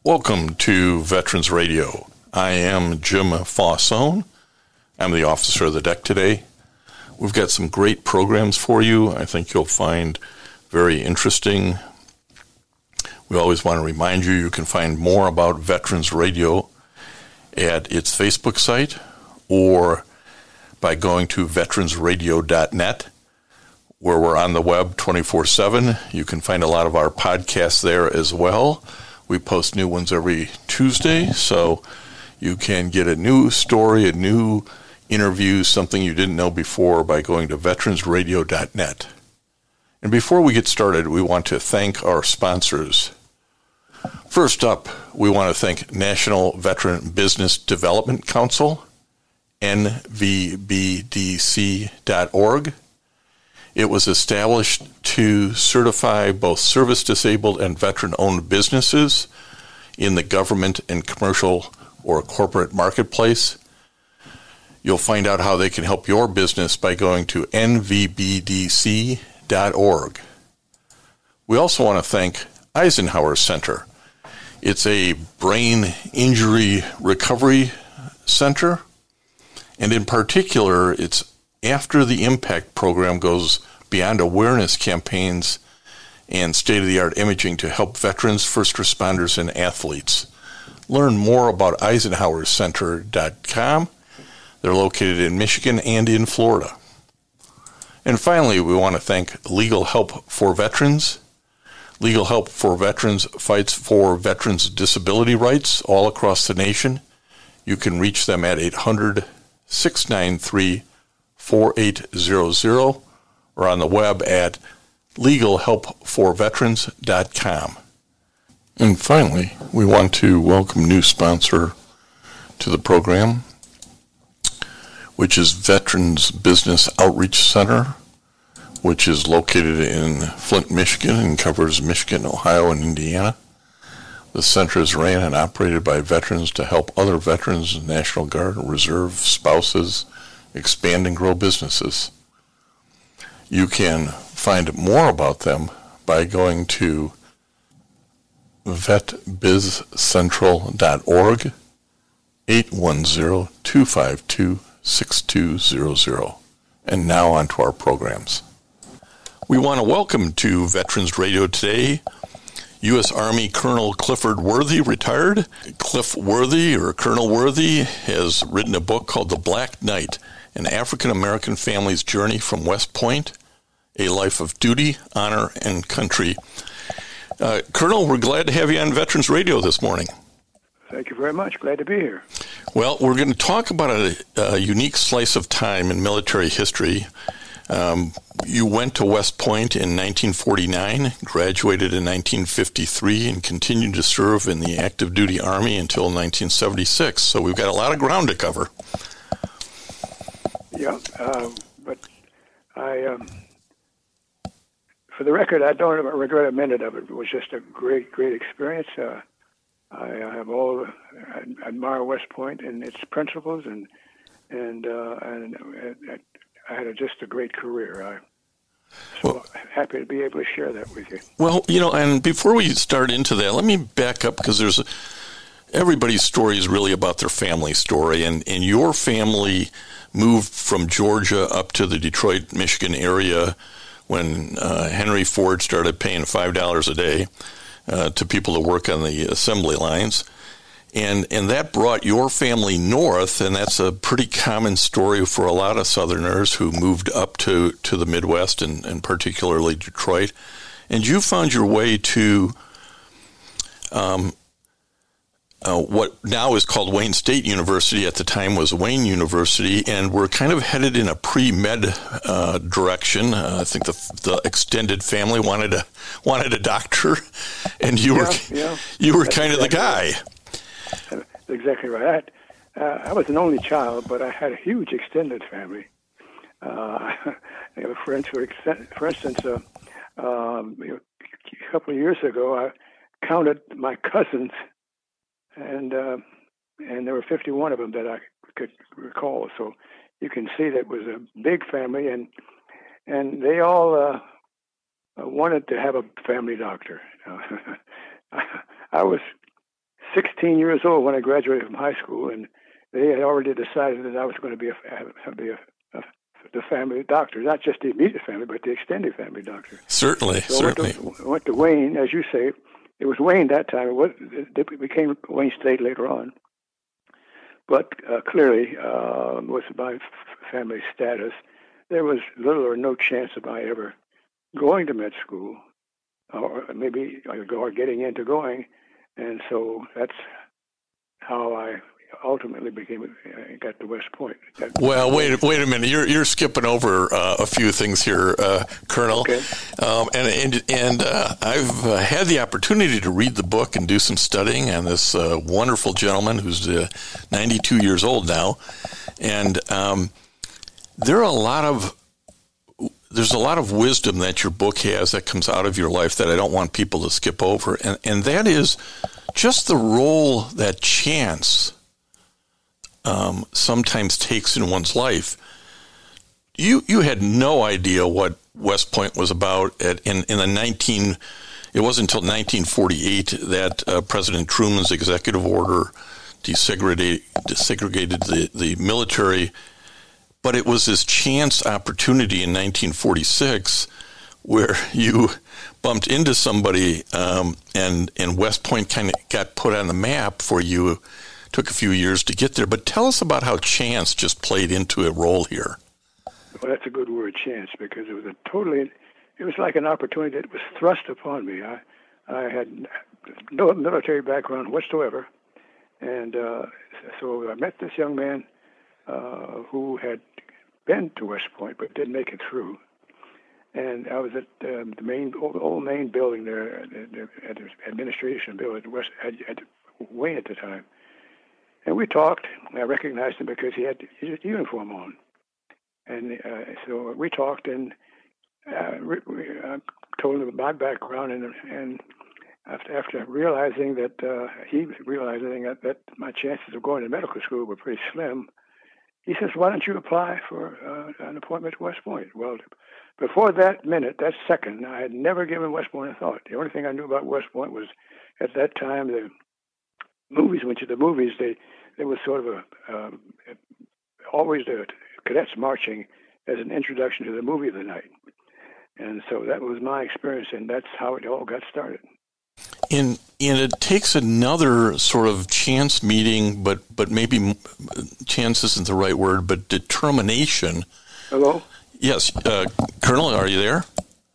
Welcome to Veterans Radio. I am Jim Faussone. I'm the officer of the deck today. We've got some great programs for you. I think you'll find very interesting. We always want to remind you can find more about Veterans Radio at its Facebook site or by going to veteransradio.net, where we're on the web 24/7. You can find a lot of our podcasts there as well. We post new ones every Tuesday, so you can get a new story, a new interview, something you didn't know before by going to veteransradio.net. And before we get started, we want to thank our sponsors. First up, we want to thank National Veteran Business Development Council, nvbdc.org. It was established to certify both service-disabled and veteran-owned businesses in the government and commercial or corporate marketplace. You'll find out how they can help your business by going to nvbdc.org. We also want to thank Eisenhower Center. It's a brain injury recovery center, and in particular, it's after the impact program goes beyond awareness campaigns and state-of-the-art imaging to help veterans, first responders, and athletes. Learn more about EisenhowerCenter.com. They're located in Michigan and in Florida. And finally, we want to thank Legal Help for Veterans. Legal Help for Veterans fights for veterans' disability rights all across the nation. You can reach them at 800-693-4800 or on the web at legalhelpforveterans.com. And finally, we want to welcome a new sponsor to the program, which is Veterans Business Outreach Center, which is located in Flint, Michigan, and covers Michigan, Ohio, and Indiana. The center is ran and operated by veterans to help other veterans, National Guard, Reserve, spouses, expand and grow businesses. You can find more about them by going to vetbizcentral.org, 810-252-6200. And now on to our programs. We want to welcome to Veterans Radio today U.S. Army Colonel Clifford Worthy, retired. Cliff Worthy, or Colonel Worthy, has written a book called The Black Knight, an African-American family's journey from West Point, a life of duty, honor, and country. Colonel, we're glad to have you on Veterans Radio this morning. Thank you very much. Glad to be here. Well, we're going to talk about a unique slice of time in military history. You went to West Point in 1949, graduated in 1953, and continued to serve in the active duty Army until 1976. So we've got a lot of ground to cover. Yeah, but I, for the record, I don't regret a minute of it. It was just a great, great experience. I admire West Point and its principles, and I had just a great career. So happy to be able to share that with you. Well, and before we start into that, let me back up, because everybody's story is really about their family story, and your family moved from Georgia up to the Detroit, Michigan area when Henry Ford started paying $5 a day to people to work on the assembly lines. And that brought your family north, and that's a pretty common story for a lot of Southerners who moved up to the Midwest and particularly Detroit. And you found your way to what now is called Wayne State University, at the time was Wayne University, and we're kind of headed in a pre-med direction. I think the extended family wanted a doctor, and you were kind of the guy. That's exactly right. I was an only child, but I had a huge extended family. I have friends who, for instance, a couple of years ago, I counted my cousins, and there were 51 of them that I could recall. So you can see that it was a big family, and they all wanted to have a family doctor. I was 16 years old when I graduated from high school, and they had already decided that I was going to be the family doctor, not just the immediate family, but the extended family doctor. Certainly, so certainly. I went to Wayne, as you say. It was Wayne that time. It became Wayne State later on. But clearly, with my family status, there was little or no chance of my ever going to med school, or maybe or getting into going. And so that's how I ultimately got to West Point. Well, wait a minute. You're skipping over a few things here, Colonel. Okay. And I've had the opportunity to read the book and do some studying on this wonderful gentleman who's 92 years old now, and there's a lot of wisdom that your book has that comes out of your life that I don't want people to skip over, and that is just the role that chance sometimes takes in one's life. You had no idea what West Point was about it wasn't until 1948 that President Truman's executive order desegregated the military. But it was this chance opportunity in 1946 where you bumped into somebody and West Point kind of got put on the map for you. Took a few years to get there. But tell us about how chance just played into a role here. Well, that's a good word, chance, because it was like an opportunity that was thrust upon me. I had no military background whatsoever. And so I met this young man who had been to West Point but didn't make it through. And I was at the old main building there, at the administration building at Wayne at the time. And we talked. I recognized him because he had his uniform on. And so we talked, and I told him my background, and after realizing that he realizing that my chances of going to medical school were pretty slim, he says, "Why don't you apply for an appointment to West Point?" Well, before that second, I had never given West Point a thought. The only thing I knew about West Point was at that time the movies. There was sort of always the cadets marching as an introduction to the movie of the night. And so that was my experience, and that's how it all got started. And it takes another sort of chance meeting, but maybe chance isn't the right word, but determination. Hello? Yes. Colonel, are you there?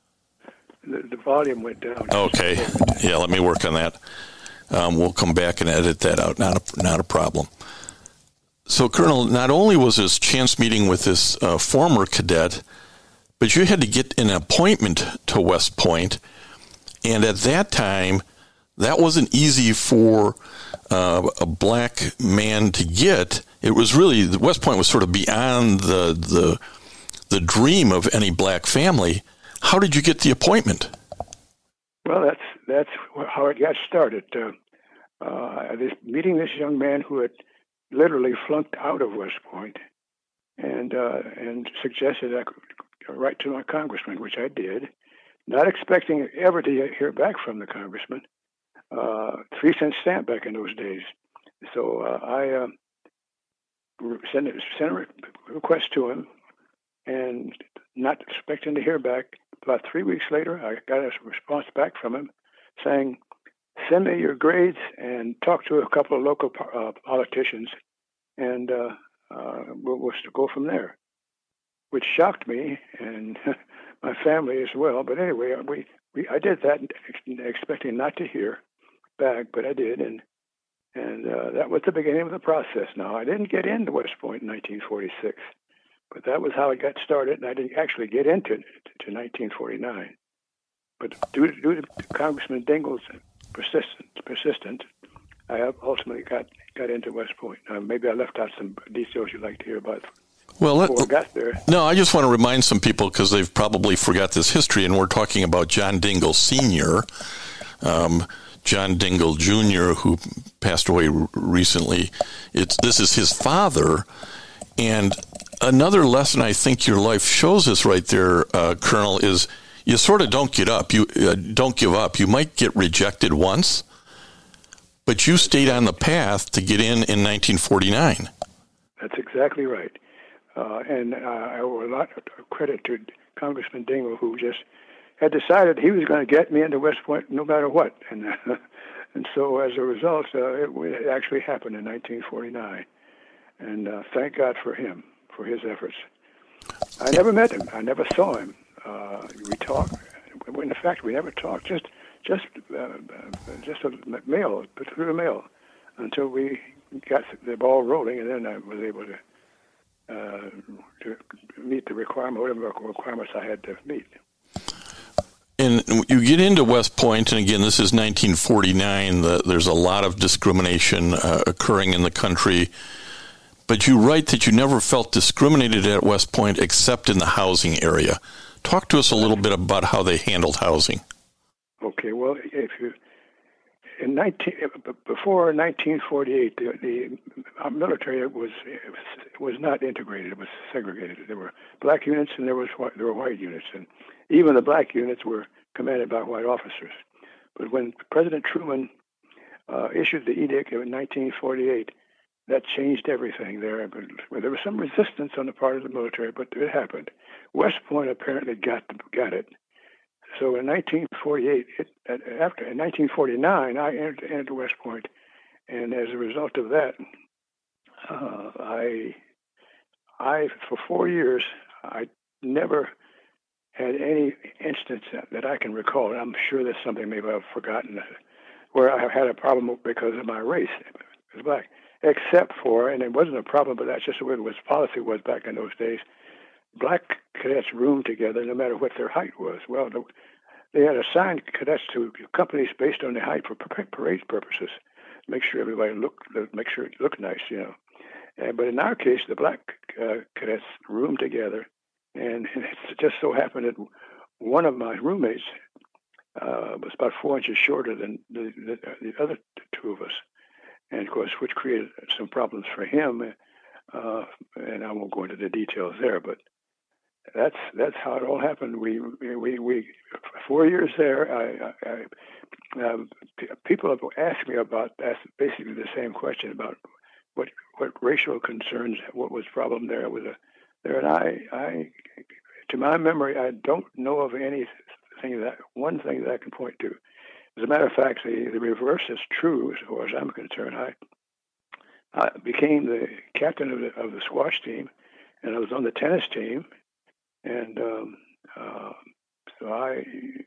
The volume went down. Okay. Yeah, let me work on that. We'll come back and edit that out. Not a problem. So, Colonel, not only was this chance meeting with this former cadet, but you had to get an appointment to West Point. And at that time, that wasn't easy for a black man to get. It was really, the West Point was sort of beyond the dream of any black family. How did you get the appointment? Well, that's how it got started. Meeting this young man who had literally flunked out of West Point, and suggested I could write to my congressman, which I did, not expecting ever to hear back from the congressman. 3-cent stamp back in those days. So I sent a request to him, and not expecting to hear back. About 3 weeks later, I got a response back from him saying, "Send me your grades and talk to a couple of local politicians, and we'll go from there," which shocked me and my family as well. But anyway, I did that, expecting not to hear back, but I did, and that was the beginning of the process. Now, I didn't get into West Point in 1946, but that was how it got started, and I didn't actually get into it to 1949. But due to Congressman Dingell's persistence, I ultimately got into West Point. Maybe I left out some details you'd like to hear about. Well, before I got there. No, I just want to remind some people, because they've probably forgot this history, and we're talking about John Dingell Sr., John Dingell Jr., who passed away recently. This is his father, and another lesson I think your life shows us right there, Colonel, is you sort of don't get up. You don't give up. You might get rejected once, But you stayed on the path to get in 1949. That's exactly right. And I owe a lot of credit to Congressman Dingell, who just had decided he was going to get me into West Point no matter what. And so as a result, it actually happened in 1949. And thank God for him, for his efforts. I never met him. I never saw him. We talked. In fact, we never talked. Just a mail, through the mail, until we got the ball rolling, and then I was able to meet the whatever requirements I had to meet. And you get into West Point, and again, this is 1949. There's a lot of discrimination occurring in the country. But you write that you never felt discriminated at West Point except in the housing area. Talk to us a little bit about how they handled housing. Okay, well, before 1948, our military was not integrated; it was segregated. There were black units and there were white units, and even the black units were commanded by white officers. But when President Truman issued the edict in 1948, that changed everything there. But there was some resistance on the part of the military, but it happened. West Point apparently got it. So in 1948, in 1949, I entered West Point, and as a result of that, I for 4 years, I never had any instance that I can recall, and I'm sure there's something maybe I've forgotten, where I had a problem because of my race as black, except for, and it wasn't a problem, but that's just the way the policy was back in those days, black cadets roomed together no matter what their height was. Well, they had assigned cadets to companies based on their height for parade purposes, make sure everybody make sure it looked nice, you know. But in our case, the black cadets roomed together, and it just so happened that one of my roommates was about 4 inches shorter than the other two of us, and of course, which created some problems for him. And I won't go into the details there, but that's how it all happened. We 4 years there. People have asked me about basically the same question about what racial concerns, what was problem there and I to my memory, I don't know of one thing that I can point to. As a matter of fact, the reverse is true as far as I'm concerned. I became the captain of the squash team, and I was on the tennis team, and so I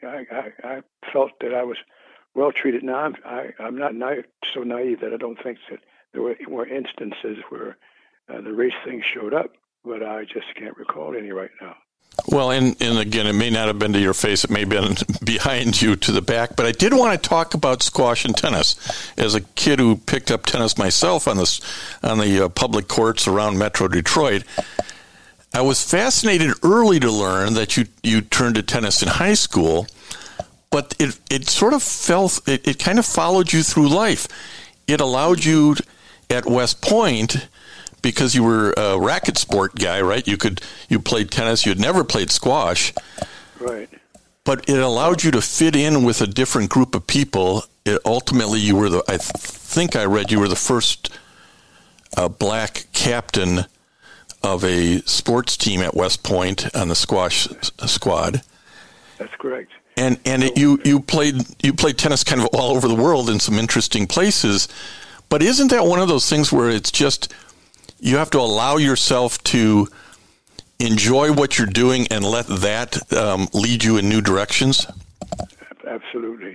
felt that I was well treated. Now I'm not so naive that I don't think that there were instances where the race thing showed up, but I just can't recall any right now. Well, and again, it may not have been to your face. It may have been behind you to the back. But I did want to talk about squash and tennis. As a kid who picked up tennis myself on the public courts around Metro Detroit, I was fascinated early to learn that you turned to tennis in high school, but it sort of it kind of followed you through life. It allowed you at West Point, because you were a racket sport guy, right? You played tennis. You had never played squash. Right. But it allowed you to fit in with a different group of people. Ultimately, you were I think I read you were the first black captain of a sports team at West Point on the squash squad. That's correct. And you played tennis kind of all over the world in some interesting places. But isn't that one of those things where it's just you have to allow yourself to enjoy what you're doing and let that lead you in new directions? Absolutely.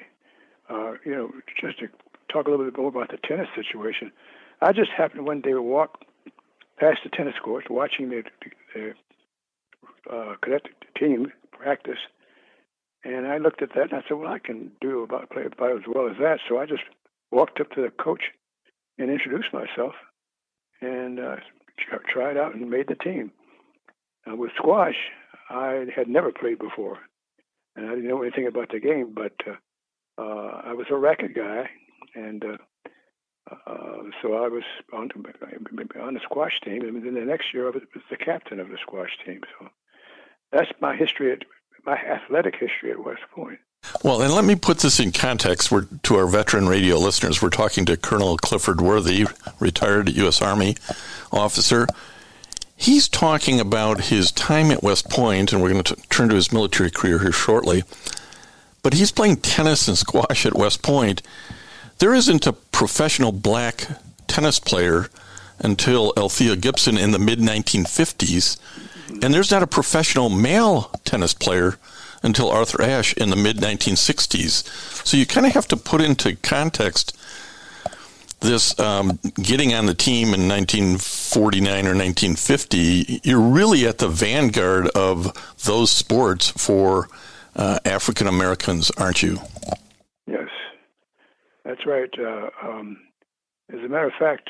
Just to talk a little bit more about the tennis situation, I just happened one day to walk past the tennis court, watching the cadet team practice, and I looked at that and I said, well, I can play about as well as that. So I just walked up to the coach and introduced myself, and tried out and made the team. With squash, I had never played before, and I didn't know anything about the game, but I was a racket guy, and so I was on the squash team, and then the next year I was the captain of the squash team. So that's my history, my athletic history at West Point. Well, and let me put this in context to our veteran radio listeners. We're talking to Colonel Clifford Worthy, retired U.S. Army officer. He's talking about his time at West Point, and we're going to turn to his military career here shortly. But he's playing tennis and squash at West Point. There isn't a professional black tennis player until Althea Gibson in the mid-1950s, and there's not a professional male tennis player until Arthur Ashe in the mid-1960s. So you kind of have to put into context this getting on the team in 1949 or 1950. You're really at the vanguard of those sports for African Americans, aren't you? Yes, that's right. As a matter of fact,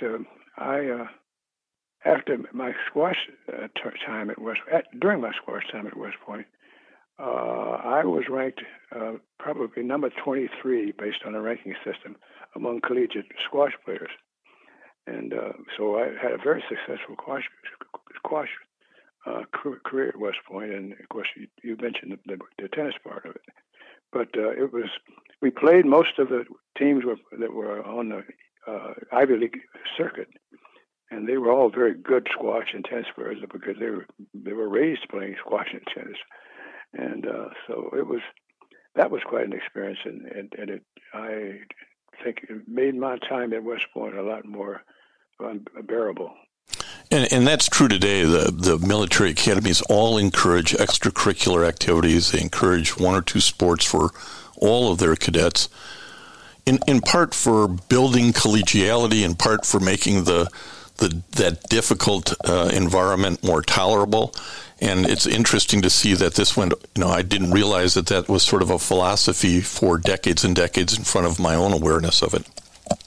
after my squash time at during my squash time at West Point, I was ranked probably number 23 based on a ranking system among collegiate squash players, and so I had a very successful squash career at West Point. And of course, you mentioned the tennis part of it, but we played most of the teams that were on the Ivy League circuit, and they were all very good squash and tennis players because they were raised playing squash and tennis, and so that was quite an experience, and I think it made my time at West Point a lot more bearable. And that's true today. The military academies all encourage extracurricular activities. They encourage one or two sports for all of their cadets, in part for building collegiality, in part for making that difficult environment more tolerable. And it's interesting to see that this went, I didn't realize that was sort of a philosophy for decades and decades in front of my own awareness of it.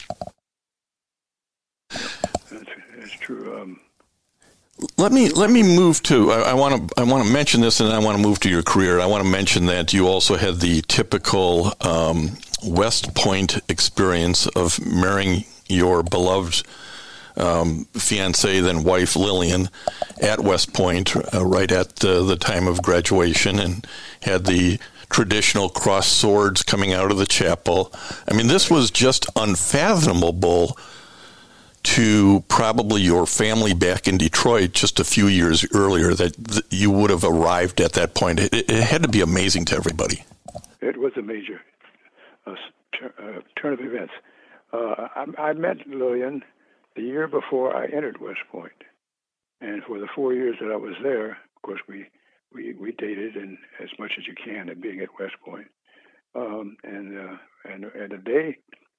That's true. Let me move to, I want to mention this, and then I want to move to your career. I want to mention that you also had the typical West Point experience of marrying your beloved fiancée, then wife Lillian, at West Point right at the time of graduation, and had the traditional crossed swords coming out of the chapel. I mean, this was just unfathomable to probably your family back in Detroit just a few years earlier, that you would have arrived at that point. It had to be amazing to everybody. It was a major turn of events. I met Lillian the year before I entered West Point, and for the 4 years that I was there, of course, we dated, and as much as you can at being at West Point. And the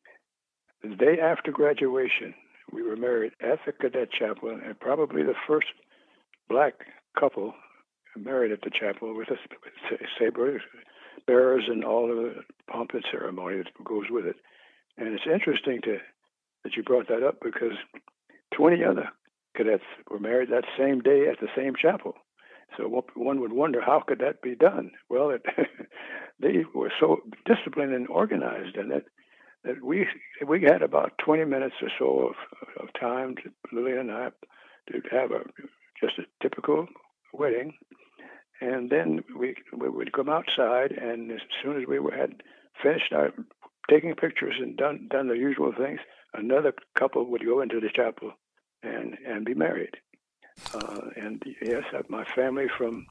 day after graduation, we were married at the Cadet Chapel, and probably the first black couple married at the chapel with saber bearers and all of the pomp and ceremony that goes with it. And it's interesting that you brought that up, because 20 other cadets were married that same day at the same chapel. So one would wonder, how could that be done? Well, they were so disciplined and organized, and that we had about 20 minutes or so of time, Lillian and I, to have just a typical wedding. And then we would come outside, and as soon as we had finished taking pictures and done the usual things, another couple would go into the chapel and be married. And yes, my family from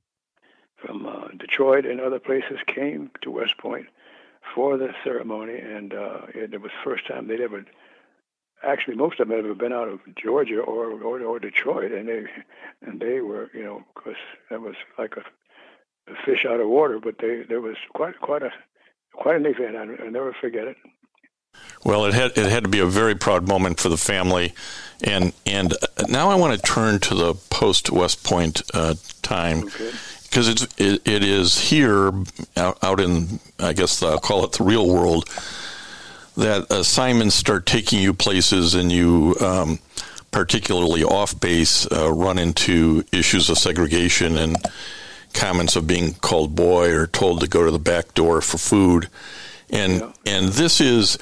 Detroit and other places came to West Point for the ceremony, and it was the first time they'd ever. Actually, most of them had ever been out of Georgia or Detroit, and they were, of course, that was like a fish out of water. But there was quite an event. I'll never forget it. Well, it had to be a very proud moment for the family, and now I want to turn to the post West Point time, because it is here out in, I guess I'll call it the real world, that assignments start taking you places, and you, particularly off base, run into issues of segregation and comments of being called boy or told to go to the back door for food, and this is,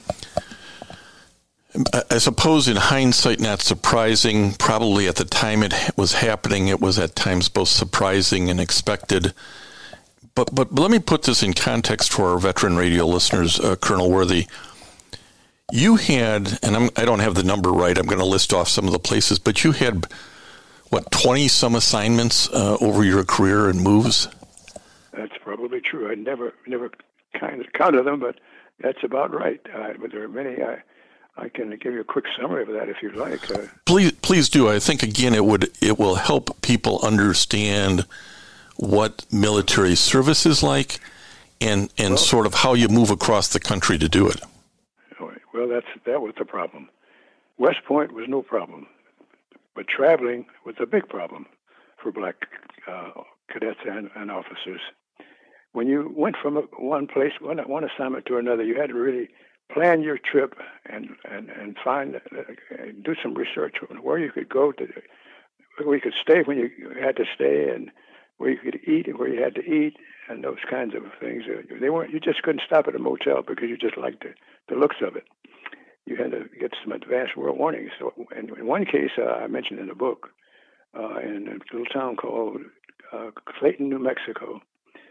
I suppose in hindsight, not surprising. Probably at the time it was happening, it was at times both surprising and expected. But let me put this in context for our veteran radio listeners, Colonel Worthy. You had, and I don't have the number right, I'm going to list off some of the places, but you had, 20-some assignments over your career and moves? That's probably true. I never kind of counted them, but that's about right. But there are many. I can give you a quick summary of that if you'd like. Please do. I think, again, it will help people understand what military service is like and sort of how you move across the country to do it. Well, that was the problem. West Point was no problem, but traveling was a big problem for black cadets and officers. When you went from one place, one assignment to another, you had to really plan your trip and find, do some research on where you could go to, where you could stay when you had to stay, and where you could eat and where you had to eat, and those kinds of things. You just couldn't stop at a motel because you just liked the looks of it. You had to get some advance warnings. So, in one case I mentioned in the book, in a little town called Clayton, New Mexico.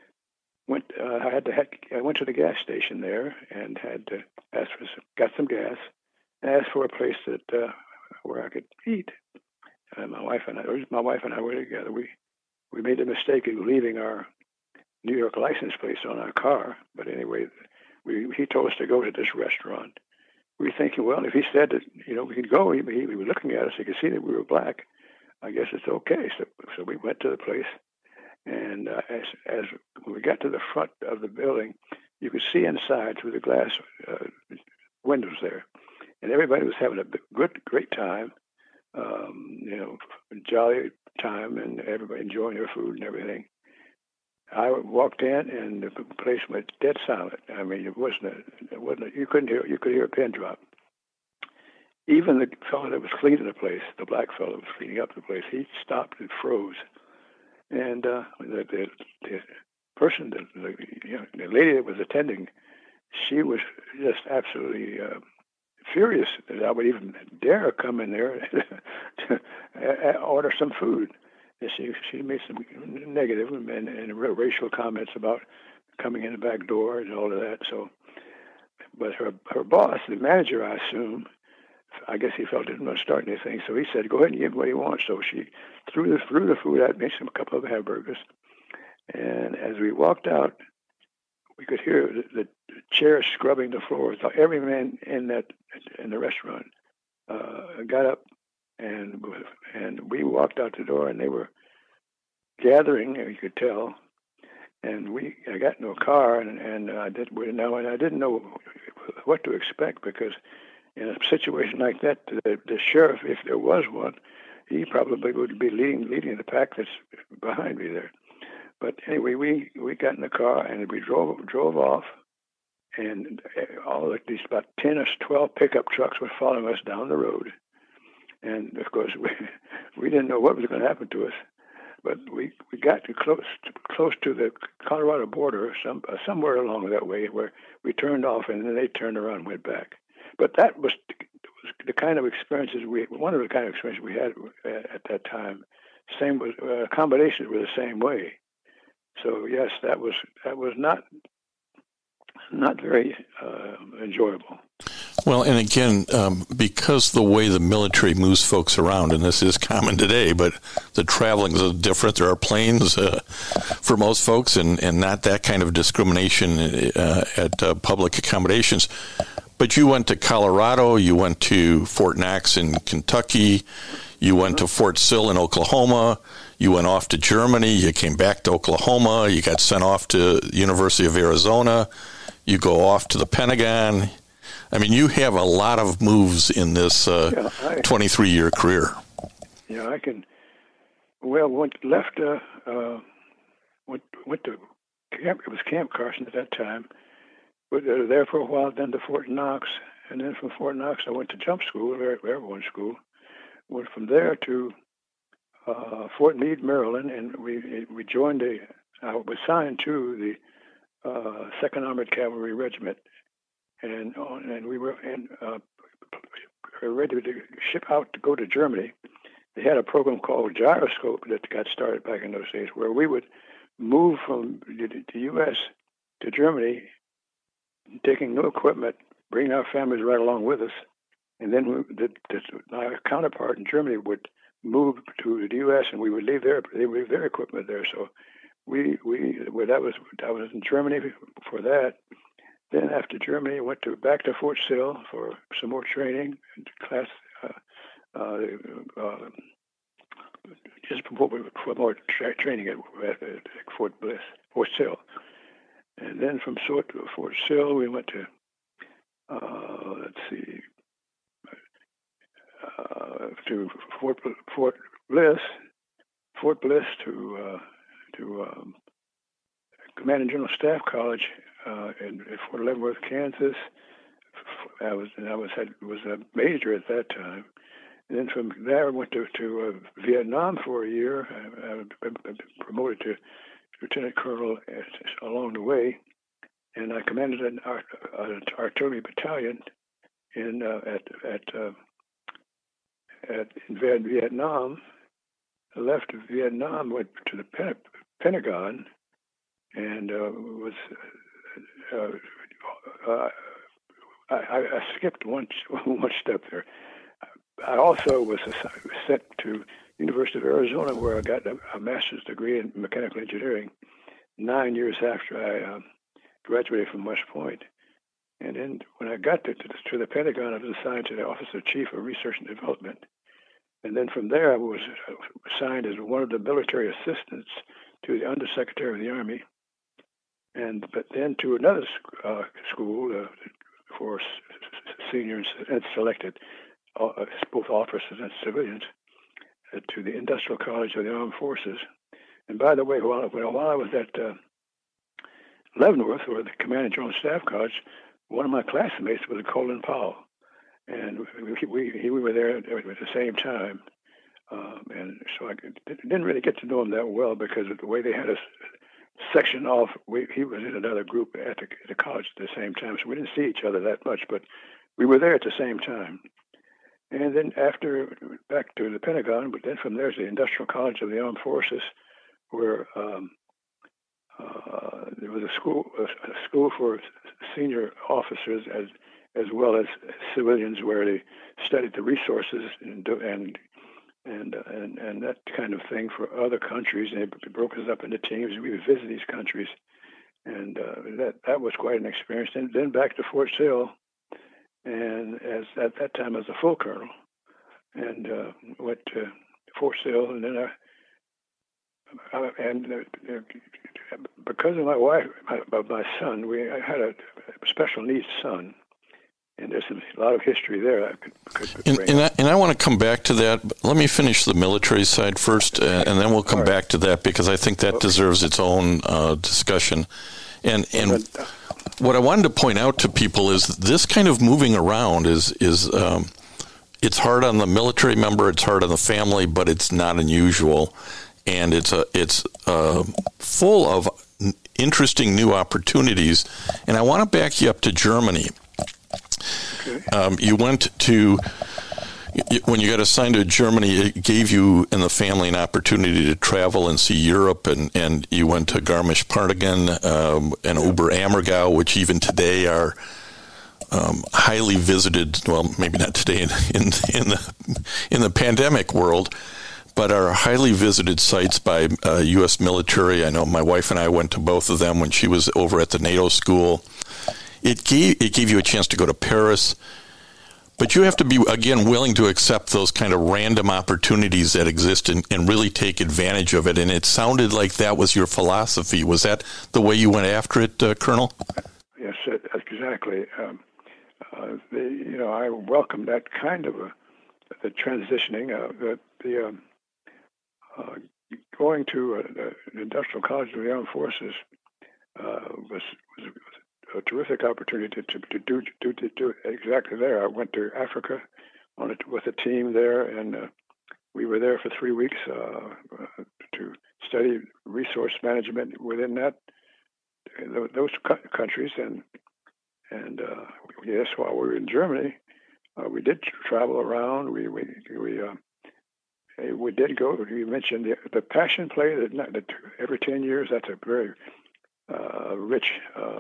I went to the gas station there and had to got some gas, and asked for a place that where I could eat. And my wife and I were together. We made the mistake of leaving our New York license plates on our car. But anyway, he told us to go to this restaurant. We were thinking, well, if he said that we could go, he was looking at us. He could see that we were black. I guess it's okay. So we went to the place. And as we got to the front of the building, you could see inside through the glass windows there, and everybody was having a great time, jolly time, and everybody enjoying their food and everything. I walked in, and the place went dead silent. I mean, it wasn't. You could hear a pin drop. Even the fellow that was cleaning the place, the black fellow that was cleaning up the place, he stopped and froze. And the person, the lady that was attending, she was just absolutely furious that I would even dare come in there to order some food. And she made some negative and racial comments about coming in the back door and all of that. So, but her boss, the manager, I assume, I guess he felt didn't want to start anything, so he said, "Go ahead and give him what he wants." So she threw the food at me, a couple of hamburgers, and as we walked out, we could hear the chairs scrubbing the floor. So every man in the restaurant got up, and we walked out the door, and they were gathering. You could tell, and I got in a car, and I didn't know what to expect, because in a situation like that, the sheriff, if there was one, he probably would be leading the pack that's behind me there. But anyway, we got in the car and we drove off, and all of these about 10 or 12 pickup trucks were following us down the road. And of course, we didn't know what was going to happen to us, but we got close to the Colorado border, somewhere along that way, where we turned off, and then they turned around and went back. But that was the kind of experiences one of the kind of experiences we had at that time. Same was accommodations were the same way. So yes, that was not very enjoyable. Well, and again, because the way the military moves folks around, and this is common today, but the traveling is different. There are planes for most folks, and not that kind of discrimination at public accommodations. But you went to Colorado, you went to Fort Knox in Kentucky, you went to Fort Sill in Oklahoma, you went off to Germany, you came back to Oklahoma, you got sent off to the University of Arizona, you go off to the Pentagon. I mean, you have a lot of moves in this 23-year career. Yeah, I can. Well, went to camp. It was Camp Carson at that time. But there for a while, then to Fort Knox, and then from Fort Knox I went to jump school, airborne school. Went from there to Fort Meade, Maryland, and we joined I was assigned to the 2nd Armored Cavalry Regiment, and we were ready to ship out to go to Germany. They had a program called Gyroscope that got started back in those days, where we would move from the U.S. to Germany, taking no equipment, bringing our families right along with us, and then my counterpart in Germany would move to the U.S. and we would leave their equipment there. So I was in Germany for that. Then after Germany, I went back to Fort Sill for some more training and class. Just for more training at Fort Sill. And then from Fort Sill, we went to, to Fort Bliss to Command and General Staff College in Fort Leavenworth, Kansas. I was a major at that time. And then from there, I went to Vietnam for a year. I been promoted to lieutenant colonel along the way, and I commanded an artillery battalion in Vietnam. I left Vietnam, went to the Pentagon, and I skipped one step there. I also was sent to University of Arizona, where I got a master's degree in mechanical engineering 9 years after I graduated from West Point. And then when I got to the Pentagon, I was assigned to the Office of Chief of Research and Development. And then from there, I was assigned as one of the military assistants to the Undersecretary of the Army. But then to another school for seniors and selected, both officers and civilians, to the Industrial College of the Armed Forces. And by the way, while I was at Leavenworth, or the Command and General Staff College, one of my classmates was Colin Powell, and we were there at the same time. And so I didn't really get to know him that well because of the way they had us sectioned off. He was in another group at the college at the same time, so we didn't see each other that much, but we were there at the same time. And then after, back to the Pentagon, but then from there's the Industrial College of the Armed Forces, where there was a school for senior officers as well as civilians, where they studied the resources and that kind of thing for other countries. And they broke us up into teams, and we would visit these countries, and that was quite an experience. And then back to Fort Sill. And at that time, I was a full colonel, and went to Fort Sill, and then because of my wife, my son, I had a special needs son, and there's a lot of history there. And I want to come back to that. But let me finish the military side first, and then we'll come back to that, because I think that deserves its own discussion. And what I wanted to point out to people is this kind of moving around is it's hard on the military member, it's hard on the family, but it's not unusual, and it's full of interesting new opportunities. And I want to back you up to Germany. Okay. You went to. When you got assigned to Germany, it gave you and the family an opportunity to travel and see Europe, and you went to Garmisch-Partenkirchen and Oberammergau, which even today are highly visited. Well, maybe not today in the pandemic world, but are highly visited sites by U.S. military. I know my wife and I went to both of them when she was over at the NATO school. It gave you a chance to go to Paris. But you have to be, again, willing to accept those kind of random opportunities that exist and really take advantage of it. And it sounded like that was your philosophy. Was that the way you went after it, Colonel? Yes, exactly. I welcome that kind of the transitioning. Going to the Industrial College of the Armed Forces was a terrific opportunity to do exactly there. I went to Africa with a team there, and we were there for 3 weeks to study resource management within those countries. And yes, while we were in Germany, we did travel around. We we did go. You mentioned the Passion Play that every 10 years. That's a very rich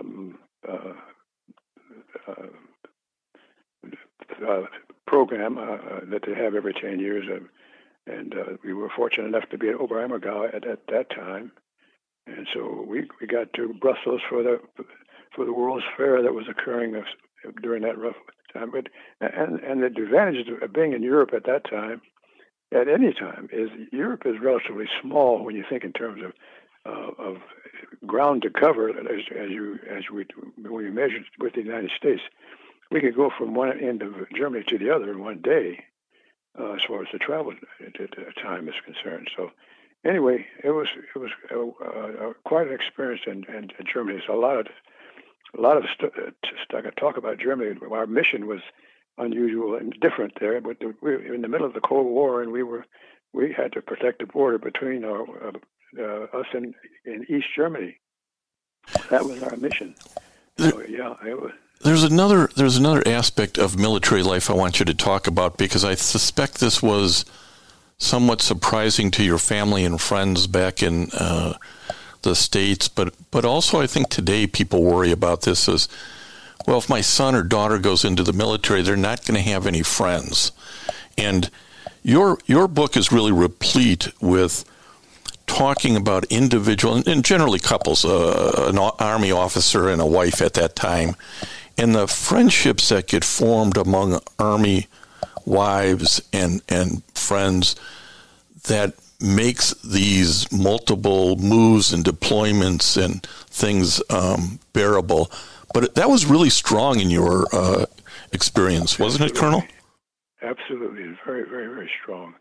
program that they have every 10 years. And we were fortunate enough to be at Oberammergau at that time. And so we got to Brussels for the World's Fair that was occurring during that rough time. But and the advantage of being in Europe at that time, at any time, is Europe is relatively small when you think in terms of ground to cover. When we measured with the United States, we could go from one end of Germany to the other in one day, as far as the travel time is concerned. So. Anyway, it was quite an experience in Germany. So a lot of stuff I could talk about Germany. Our mission was unusual and different there, but we were in the middle of the Cold War, and we had to protect the border between us and East Germany. That was our mission. So yeah, it was. There's another aspect of military life I want you to talk about, because I suspect this was somewhat surprising to your family and friends back in the States, but also I think today people worry about this as, well, if my son or daughter goes into the military, they're not going to have any friends. And your book is really replete with talking about individual, and generally couples, an Army officer and a wife at that time, and the friendships that get formed among Army wives and friends that makes these multiple moves and deployments and things bearable. But that was really strong in your experience, wasn't it, Colonel? Absolutely. It's very, very, very strong.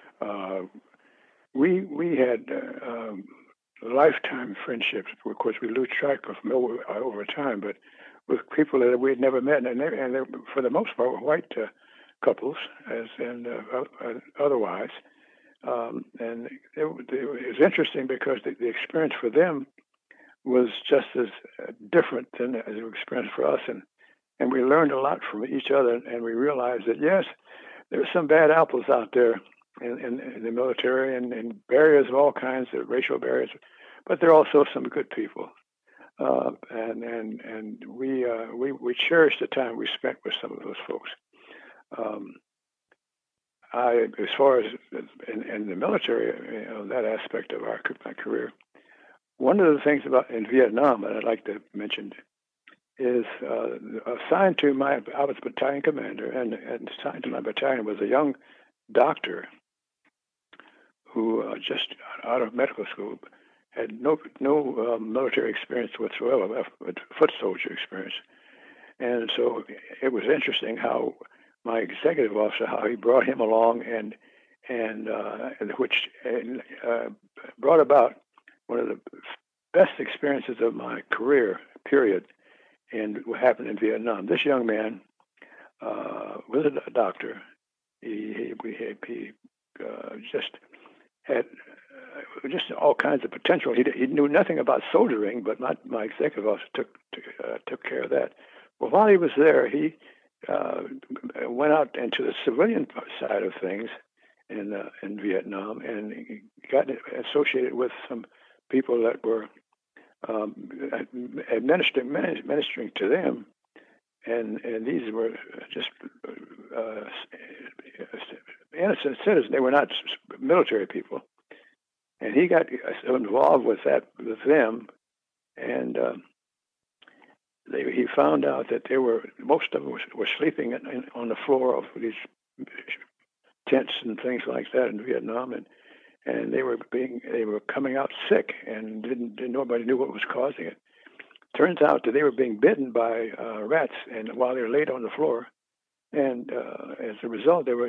We had lifetime friendships. Of course, we lose track of them over time, but with people that we had never met, and they for the most part, were white couples, and otherwise. And it was interesting because the experience for them was just as different than as the experience for us, and we learned a lot from each other, and we realized that yes, there's some bad apples out there in the military, and barriers of all kinds, racial barriers, but there are also some good people, and we cherished the time we spent with some of those folks. As far as in the military, that aspect of my career, one of the things about in Vietnam that I'd like to mention is assigned to I was battalion commander, and assigned to my battalion was a young doctor who just out of medical school had no military experience whatsoever, but foot soldier experience, and so it was interesting how my executive officer, how he brought him along and which brought about one of the best experiences of my career, period, and what happened in Vietnam. This young man was a doctor. He just had just all kinds of potential. He knew nothing about soldering, but my executive officer took care of that. Well, while he was there, he went out into the civilian side of things in Vietnam, and got associated with some people that were ministering to them, and these were just innocent citizens. They were not military people, and he got involved with them, and he found out that most of them were sleeping on the floor of these tents and things like that in Vietnam, and they were coming out sick, and nobody knew what was causing it. Turns out that they were being bitten by rats, and while they were laid on the floor, and as a result, they were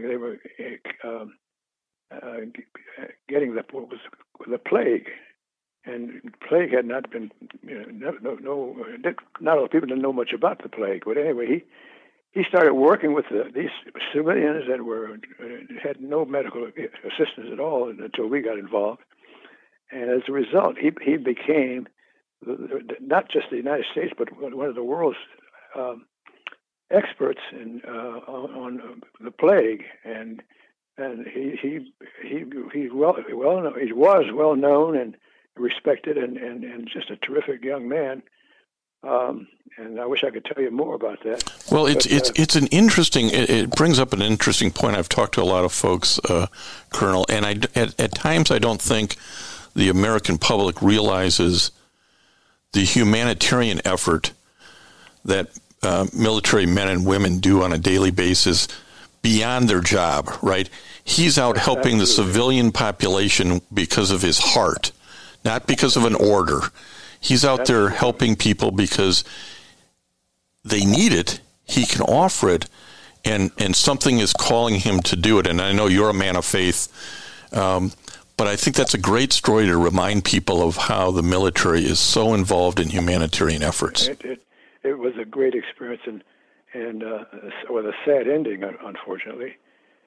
getting the plague. And plague had not been, not a lot of people didn't know much about the plague. But anyway, he started working with these civilians that had no medical assistance at all until we got involved. And as a result, he became not just the United States, but one of the world's experts on the plague. And and he was well known and respected, and just a terrific young man. And I wish I could tell you more about that. Well, it's an interesting. It brings up an interesting point. I've talked to a lot of folks, Colonel, and at times I don't think the American public realizes the humanitarian effort that military men and women do on a daily basis beyond their job. Right? He's out helping the civilian population because of his heart, not because of an order. He's out there helping people because they need it. He can offer it, and something is calling him to do it. And I know you're a man of faith, but I think that's a great story to remind people of how the military is so involved in humanitarian efforts. It was a great experience, and with a sad ending, unfortunately.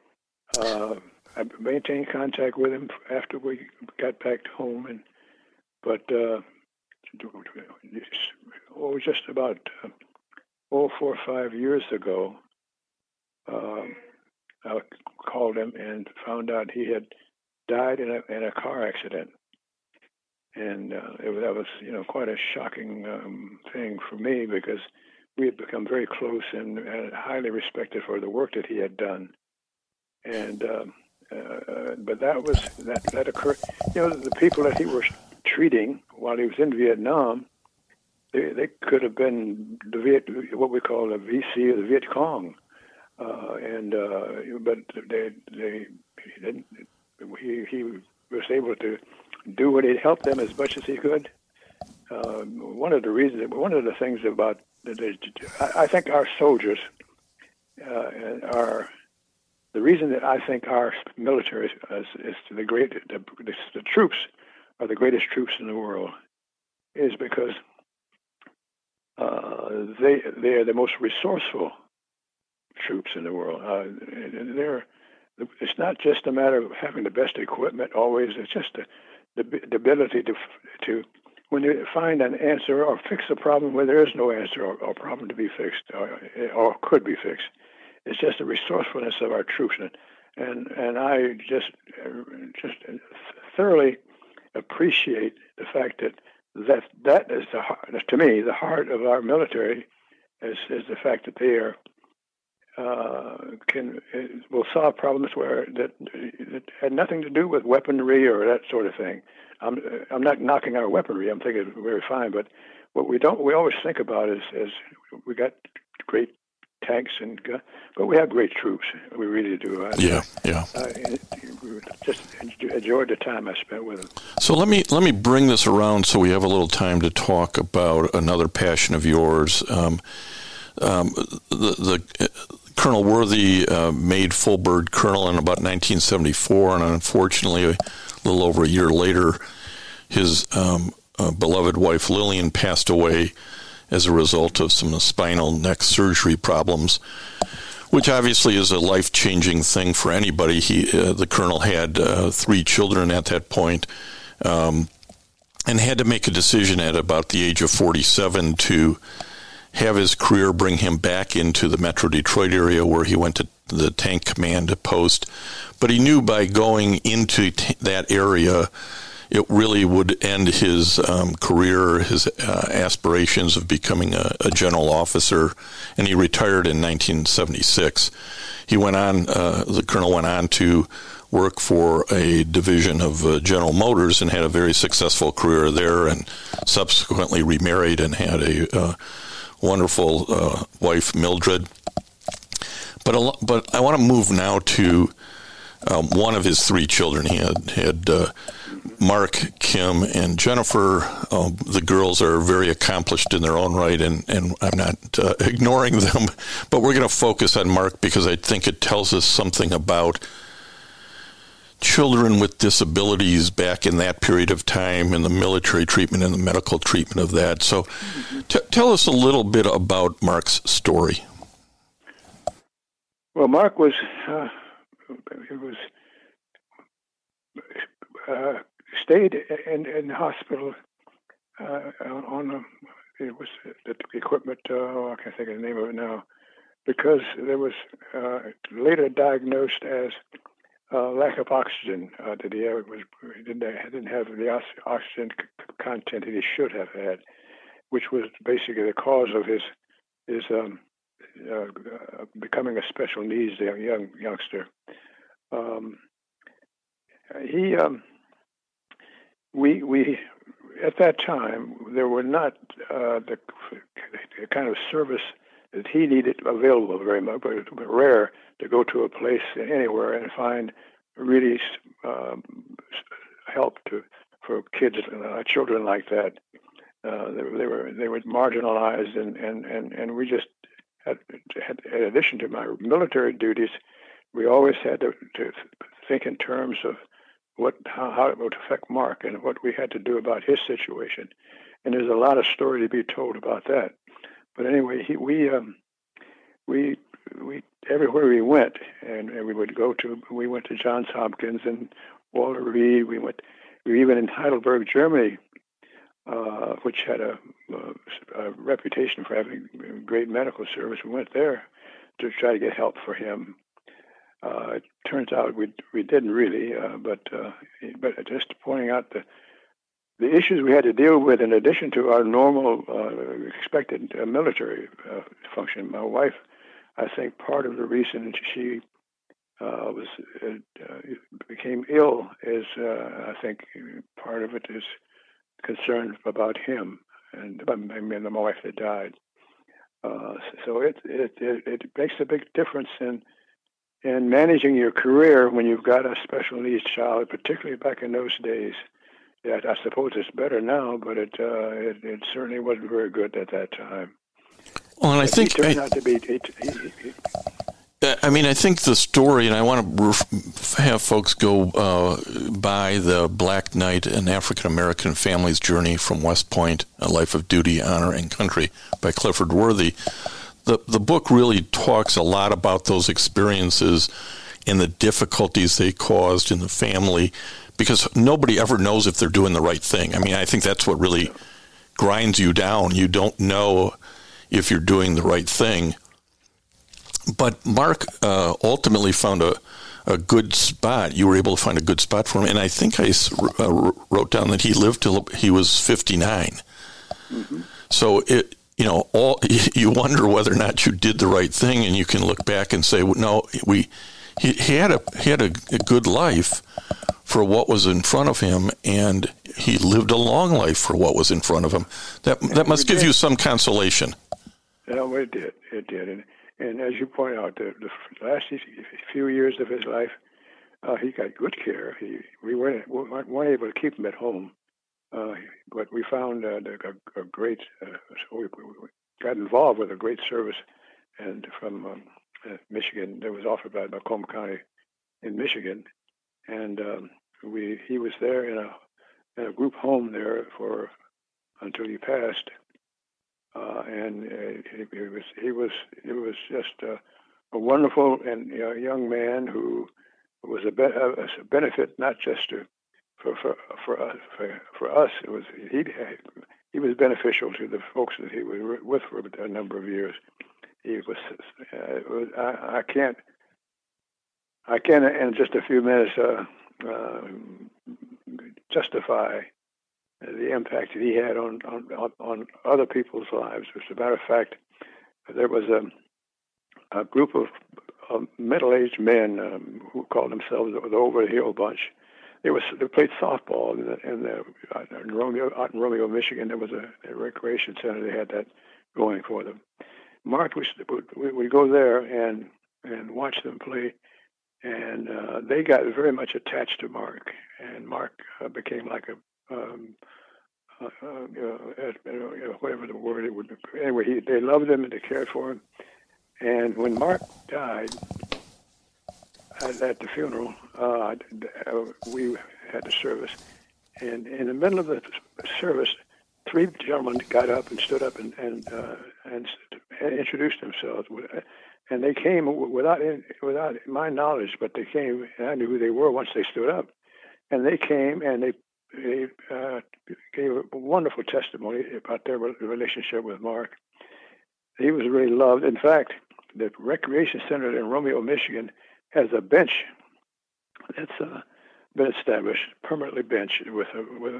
I maintained contact with him after we got back home, but just about 4 or 5 years ago, I called him and found out he had died in a car accident, and that was quite a shocking thing for me, because we had become very close and highly respected for the work that he had done, and but that occurred. The people that he was treating while he was in Vietnam, they could have been what we call the VC or the Viet Cong, but he didn't. He was able to do what he'd help them as much as he could. One of the things about I think our soldiers are the reason that I think our military is the troops are the greatest troops in the world is because they are the most resourceful troops in the world. It's not just a matter of having the best equipment always. It's just the ability to when you find an answer or fix a problem where there is no answer or problem to be fixed or could be fixed. It's just the resourcefulness of our troops, and I just thoroughly appreciate the fact that is to me the heart of our military is the fact that they are will solve problems that had nothing to do with weaponry or that sort of thing. I'm not knocking our weaponry. I'm thinking it's very fine, but what we always think about is we got great tanks but we have great troops. We really do. Yeah. Just enjoyed the time I spent with them. So let me bring this around so we have a little time to talk about another passion of yours. The Colonel Worthy made full bird colonel in about 1974, and unfortunately, a little over a year later, his beloved wife Lillian passed away as a result of some spinal neck surgery problems, which obviously is a life-changing thing for anybody. The colonel had 3 children at that point, and had to make a decision at about the age of 47 to have his career bring him back into the Metro Detroit area, where he went to the tank command post. But he knew by going into that area, it really would end his career, his aspirations of becoming a general officer, and he retired in 1976. He went on, the colonel went on to work for a division of General Motors and had a very successful career there, and subsequently remarried and had a wonderful wife, Mildred. But I want to move now to one of his 3 children. He had Mark, Kim, and Jennifer. The girls are very accomplished in their own right, and I'm not ignoring them, but we're going to focus on Mark because I think it tells us something about children with disabilities back in that period of time and the military treatment and the medical treatment of that. So tell us a little bit about Mark's story. Well, Mark was stayed in the hospital it was the equipment, I can't think of the name of it now, because there was later diagnosed as lack of oxygen that he didn't have the oxygen content that he should have had, which was basically the cause of his becoming a special needs youngster. We at that time there were not the kind of service that he needed available very much, but it was rare to go to a place anywhere and find really help for kids, children like that. They were marginalized, and we just had, in addition to my military duties, we always had to think in terms of how it would affect Mark and what we had to do about his situation. And there's a lot of story to be told about that. But anyway, we everywhere we went, and we went to Johns Hopkins and Walter Reed. We were even in Heidelberg, Germany, which had a reputation for having great medical service. We went there to try to get help for him. It turns out we didn't really, but just pointing out the issues we had to deal with in addition to our normal expected military function. My wife, I think part of the reason she became ill is I think part of it is concern about him and my wife that died. So it makes a big difference in managing your career when you've got a special needs child, particularly back in those days. Yeah, I suppose it's better now, but it certainly wasn't very good at that time. Well, and I think he turned out to be. I think the story, and I want to have folks go by the Black Knight, an African-American family's journey from West Point, A Life of Duty, Honor, and Country by Clifford Worthy. The book really talks a lot about those experiences and the difficulties they caused in the family, because nobody ever knows if they're doing the right thing. I mean, I think that's what really grinds you down. You don't know if you're doing the right thing. But Mark ultimately found a good spot. You were able to find a good spot for him. And I think I wrote down that he lived till he was 59. Mm-hmm. So you wonder whether or not you did the right thing, and you can look back and say, well, no, he had a good life for what was in front of him, and he lived a long life for what was in front of him. That must give you some consolation. Yeah, it did. It did. And as you point out, the last few years of his life, he got good care. We weren't able to keep him at home, but we found a great. So we got involved with a great service, and from Michigan that was offered by Macomb County in Michigan, and he was there in a group home there until he passed. And he was just a wonderful and young man who was a benefit not just for us. It was he was beneficial to the folks that he was with for a number of years. He was I can't in just a few minutes justify the impact that he had on other people's lives. As a matter of fact, there was a group of middle-aged men who called themselves the Over the Hill Bunch. They played softball in Romeo, Michigan. There was a recreation center. They had that going for them. Mark would go there and watch them play, and they got very much attached to Mark. And Mark became like whatever the word it would be. Anyway, they loved him and they cared for him. And when Mark died at the funeral, we had the service. And in the middle of the service, three gentlemen got up and stood up and introduced themselves. And they came without my knowledge, but they came, and I knew who they were once they stood up. And they came and they gave a wonderful testimony about their relationship with Mark. He was really loved. In fact, the recreation center in Romeo, Michigan, has a bench that's been established, permanently benched with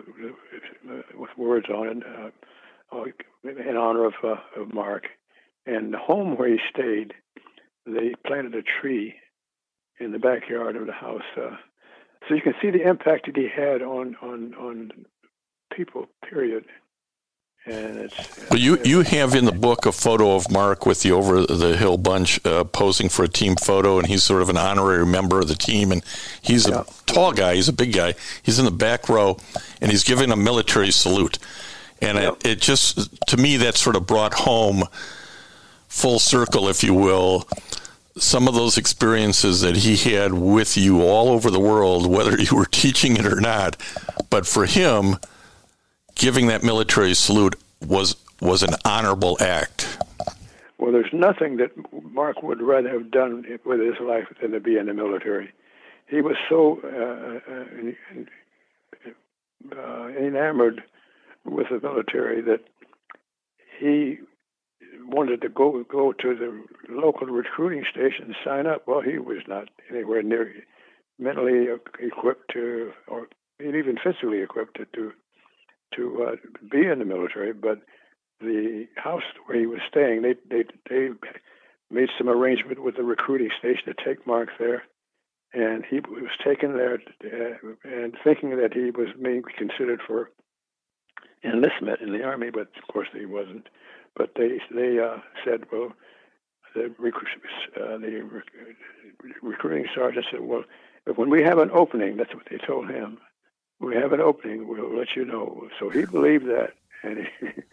words on it in honor of Mark. And the home where he stayed, they planted a tree in the backyard of the house, so you can see the impact that he had on people. Period. And it's. But you have in the book a photo of Mark with the Over the Hill Bunch posing for a team photo, and he's sort of an honorary member of the team, and he's a tall guy, he's a big guy. He's in the back row, and he's giving a military salute. And it just, to me, that sort of brought home full circle, if you will, some of those experiences that he had with you all over the world, whether you were teaching it or not. But for him, giving that military salute was an honorable act. Well, there's nothing that Mark would rather have done with his life than to be in the military. He was so enamored with the military that he wanted to go to the local recruiting station and sign up. Well, he was not anywhere near mentally equipped to, or even physically equipped to be in the military. But the house where he was staying, they made some arrangement with the recruiting station to take Mark there, and he was taken there and thinking that he was being considered for enlistment in the Army, but of course he wasn't. But they said, well, the recruiting sergeant said, well, when we have an opening, that's what they told him. We have an opening, we'll let you know. So he believed that, and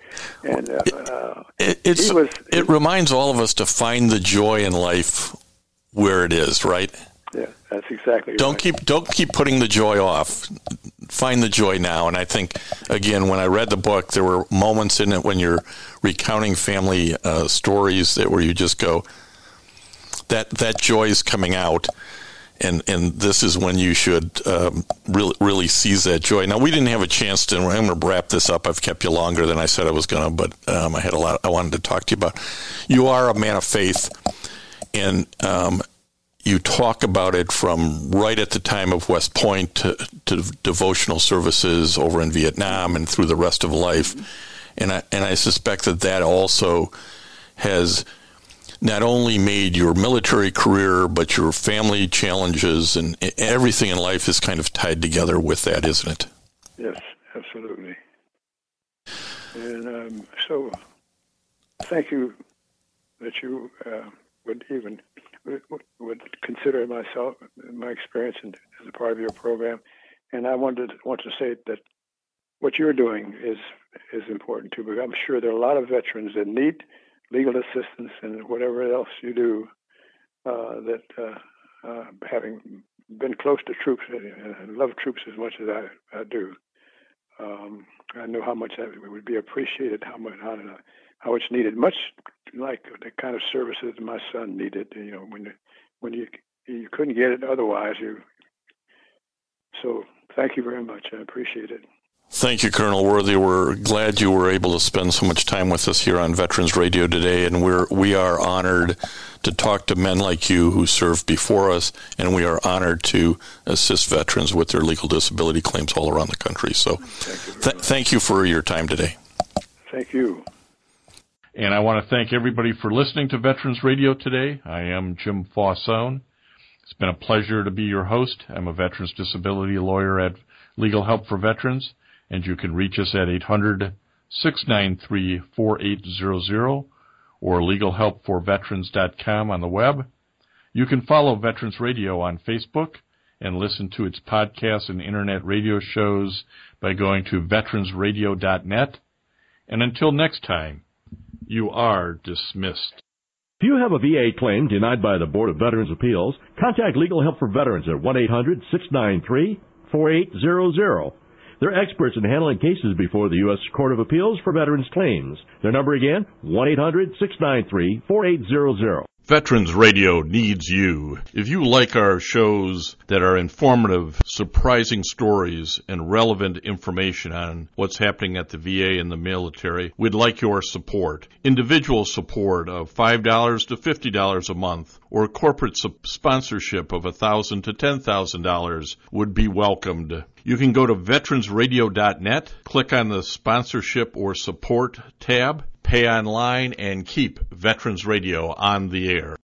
it reminds all of us to find the joy in life where it is, right? Yeah, that's exactly right. Don't keep putting the joy off. Find the joy now. And I think, again, when I read the book, there were moments in it when you're recounting family stories where you just go, that joy is coming out. And this is when you should really seize that joy. Now, we didn't have a chance to, I'm going to wrap this up. I've kept you longer than I said I was going to, but I had a lot I wanted to talk to you about. You are a man of faith, and you talk about it from right at the time of West Point to devotional services over in Vietnam and through the rest of life. And I suspect that also has not only made your military career, but your family challenges and everything in life is kind of tied together with that, isn't it? Yes, absolutely. And so thank you that you would consider my experience as a part of your program. And I want to say that what you're doing is important too, because I'm sure there are a lot of veterans that need legal assistance and whatever else you do, having been close to troops and love troops as much as I do, I know how much that would be appreciated, how it's needed, much like the kind of services my son needed, when you couldn't get it otherwise. So thank you very much. I appreciate it. Thank you, Colonel Worthy. We're glad you were able to spend so much time with us here on Veterans Radio today, and we are honored to talk to men like you who served before us, and we are honored to assist veterans with their legal disability claims all around the country. So thank you for your time today. Thank you. And I want to thank everybody for listening to Veterans Radio today. I am Jim Faussone. It's been a pleasure to be your host. I'm a veterans disability lawyer at Legal Help for Veterans, and you can reach us at 800-693-4800 or legalhelpforveterans.com on the web. You can follow Veterans Radio on Facebook and listen to its podcasts and internet radio shows by going to veteransradio.net. And until next time, you are dismissed. If you have a VA claim denied by the Board of Veterans' Appeals, contact Legal Help for Veterans at 1-800-693-4800. They're experts in handling cases before the U.S. Court of Appeals for Veterans Claims. Their number again, 1-800-693-4800. Veterans Radio needs you. If you like our shows that are informative, surprising stories, and relevant information on what's happening at the VA and the military, we'd like your support. Individual support of $5 to $50 a month or corporate sponsorship of $1,000 to $10,000 would be welcomed. You can go to veteransradio.net, click on the sponsorship or support tab, pay online, and keep Veterans Radio on the air.